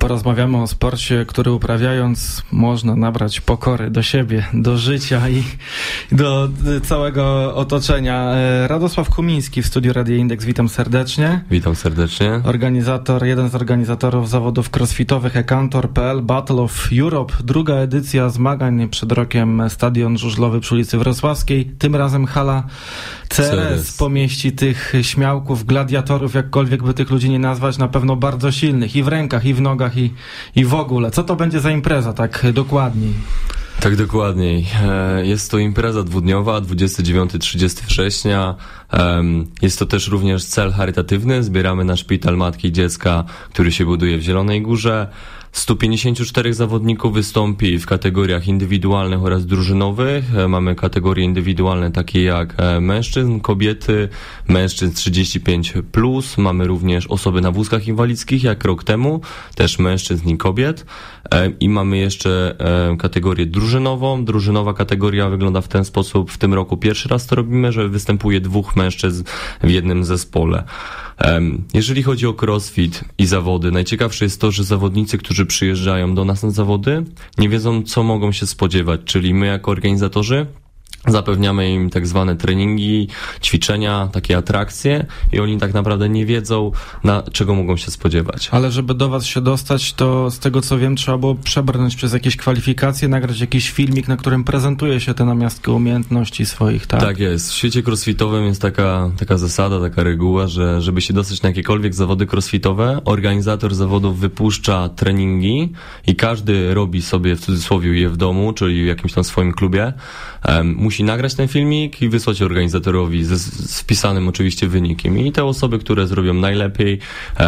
porozmawiamy o sporcie, który uprawiając można nabrać pokory do siebie, do życia i do całego otoczenia. Radosław Kumiński w studiu Radia Indeks, witam serdecznie. Witam serdecznie. Jeden z organizatorów zawodów crossfitowych eKantor.pl Battle of Europe, druga edycja zmagań przed rokiem, stadion żużlowy przy ulicy Wrocławskiej, tym razem hala CRS pomieści tych śmiałków, gladiatorów, jakkolwiek by tych ludzi nie nazwać, na pewno bardzo silnych i w rękach, i w nogach, i w ogóle. Co to będzie za impreza, tak dokładniej? Tak dokładniej. Jest to impreza dwudniowa, 29-30 września. Jest to też również cel charytatywny. Zbieramy na szpital matki i dziecka, który się buduje w Zielonej Górze. 154 zawodników wystąpi w kategoriach indywidualnych oraz drużynowych. Mamy kategorie indywidualne takie jak mężczyzn, kobiety, mężczyzn 35+. Mamy również osoby na wózkach inwalidzkich, jak rok temu, też mężczyzn i kobiet. I mamy jeszcze kategorię drużynową. Drużynowa kategoria wygląda w ten sposób. W tym roku pierwszy raz to robimy, że występuje 2 mężczyzn w jednym zespole. Jeżeli chodzi o crossfit i zawody, najciekawsze jest to, że zawodnicy, którzy przyjeżdżają do nas na zawody, nie wiedzą, co mogą się spodziewać, czyli my jako organizatorzy zapewniamy im tak zwane treningi, ćwiczenia, takie atrakcje i oni tak naprawdę nie wiedzą, na czego mogą się spodziewać. Ale żeby do was się dostać, to z tego co wiem, trzeba było przebrnąć przez jakieś kwalifikacje, nagrać jakiś filmik, na którym prezentuje się te namiastki umiejętności swoich, tak? Tak jest. W świecie crossfitowym jest taka zasada, taka reguła, że żeby się dostać na jakiekolwiek zawody crossfitowe, organizator zawodów wypuszcza treningi i każdy robi sobie w cudzysłowie je w domu, czyli w jakimś tam swoim klubie. Musi nagrać ten filmik i wysłać organizatorowi z wpisanym oczywiście wynikiem. I te osoby, które zrobią najlepiej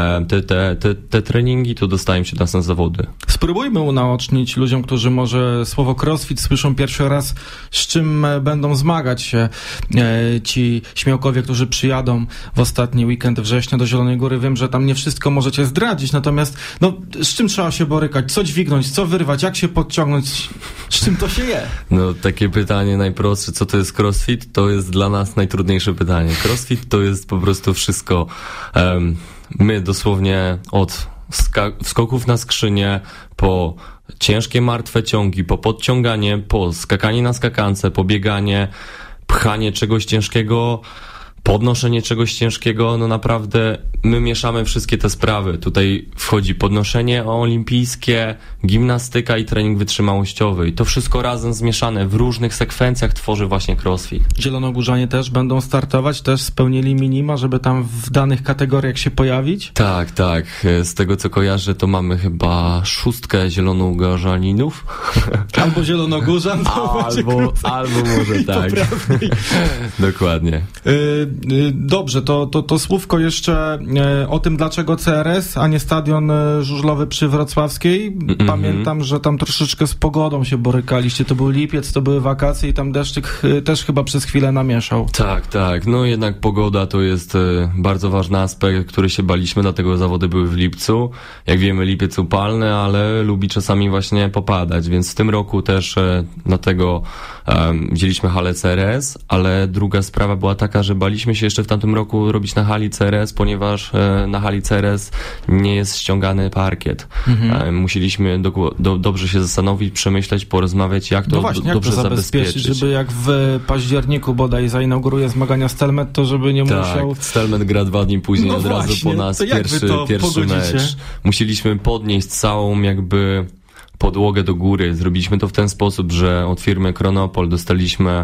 te treningi, to dostają się na zawody. Spróbujmy unaocznić ludziom, którzy może słowo crossfit słyszą pierwszy raz, z czym będą zmagać się ci śmiałkowie, którzy przyjadą w ostatni weekend września do Zielonej Góry. Wiem, że tam nie wszystko możecie zdradzić, natomiast z czym trzeba się borykać? Co dźwignąć? Co wyrwać? Jak się podciągnąć? Z czym to się je? Takie pytanie najprostsze, co to jest crossfit? To jest dla nas najtrudniejsze pytanie. Crossfit to jest po prostu wszystko. My dosłownie od skoków na skrzynię, po ciężkie martwe ciągi, po podciąganie, po skakanie na skakance, po bieganie, pchanie czegoś ciężkiego, podnoszenie czegoś ciężkiego, naprawdę my mieszamy wszystkie te sprawy. Tutaj wchodzi podnoszenie olimpijskie, gimnastyka i trening wytrzymałościowy. I to wszystko razem zmieszane w różnych sekwencjach tworzy właśnie crossfit. Zielonogórzanie też będą startować? Też spełnili minima, żeby tam w danych kategoriach się pojawić? Tak. Z tego co kojarzę, to mamy chyba 6 zielonogórzaninów. Albo zielonogórzan. Albo może tak. Dokładnie. Dobrze, to słówko jeszcze o tym, dlaczego CRS, a nie stadion żużlowy przy Wrocławskiej. Pamiętam, że tam troszeczkę z pogodą się borykaliście. To był lipiec, to były wakacje i tam deszczyk też chyba przez chwilę namieszał. Tak. Jednak pogoda to jest bardzo ważny aspekt, który się baliśmy, dlatego zawody były w lipcu. Jak wiemy, lipiec upalny, ale lubi czasami właśnie popadać, więc w tym roku też dlatego wzięliśmy halę CRS, ale druga sprawa była taka, że baliśmy się jeszcze w tamtym roku robić na hali CRS, ponieważ na hali CRS nie jest ściągany parkiet. Musieliśmy dobrze się zastanowić, przemyśleć, porozmawiać, jak to dobrze zabezpieczyć. Żeby jak w październiku bodaj zainauguruje zmagania Stelmet, to żeby nie musiał... Tak, Stelmet gra 2 dni później od razu po nas pierwszy mecz. Musieliśmy podnieść całą podłogę do góry. Zrobiliśmy to w ten sposób, że od firmy Chronopol dostaliśmy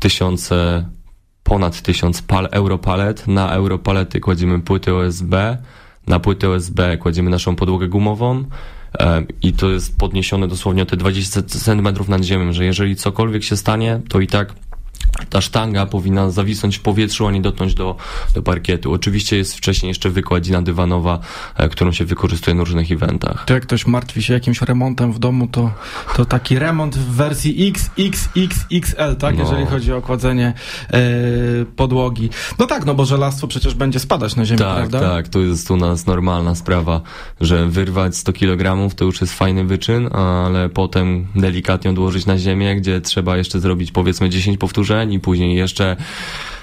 ponad 1000 europalet. Na europalety kładziemy płyty OSB, na płyty OSB kładziemy naszą podłogę gumową i to jest podniesione dosłownie o te 20 cm nad ziemią, że jeżeli cokolwiek się stanie, to i tak ta sztanga powinna zawisnąć w powietrzu, a nie dotknąć do parkietu. Oczywiście jest wcześniej jeszcze wykładzina dywanowa, którą się wykorzystuje na różnych eventach. To jak ktoś martwi się jakimś remontem w domu, to taki remont w wersji XXXXL, tak? Jeżeli chodzi o kładzenie podłogi. Bo żelastwo przecież będzie spadać na ziemię, prawda? Tak, to jest u nas normalna sprawa, że wyrwać 100 kg to już jest fajny wyczyn, ale potem delikatnie odłożyć na ziemię, gdzie trzeba jeszcze zrobić powiedzmy 10 powtórzeń i później jeszcze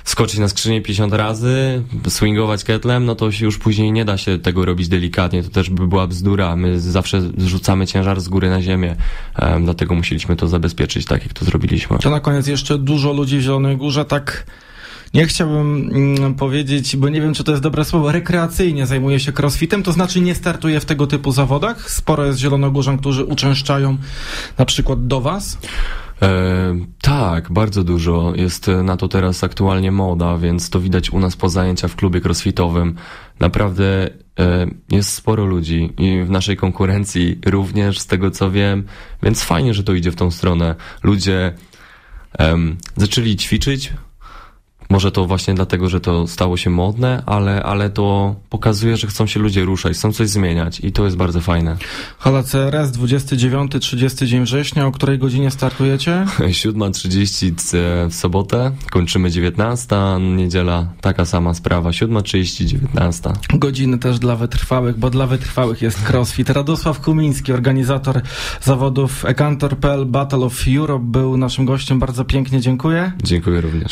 skoczyć na skrzynię 50 razy, swingować ketlem, no to się już później nie da się tego robić delikatnie, to też by była bzdura. My zawsze zrzucamy ciężar z góry na ziemię, dlatego musieliśmy to zabezpieczyć tak, jak to zrobiliśmy. To na koniec jeszcze dużo ludzi w Zielonej Górze tak, nie chciałbym powiedzieć, bo nie wiem, czy to jest dobre słowo, rekreacyjnie zajmuje się crossfitem, to znaczy nie startuje w tego typu zawodach? Sporo jest zielonogórzan, którzy uczęszczają na przykład do was? Tak, bardzo dużo. Jest na to teraz aktualnie moda, więc to widać u nas po zajęciach w klubie crossfitowym. Naprawdę jest sporo ludzi i w naszej konkurencji również, z tego co wiem, więc fajnie, że to idzie w tą stronę. Ludzie zaczęli ćwiczyć. Może to właśnie dlatego, że to stało się modne, ale to pokazuje, że chcą się ludzie ruszać, chcą coś zmieniać i to jest bardzo fajne. Hala CRS, 29-30 dzień września, o której godzinie startujecie? 7:30 w sobotę, kończymy 19, niedziela taka sama sprawa, 7:30, 19. Godziny też dla wytrwałych, bo dla wytrwałych jest crossfit. Radosław Kumiński, organizator zawodów Ekantor.pl Battle of Europe, był naszym gościem. Bardzo pięknie dziękuję. Dziękuję również.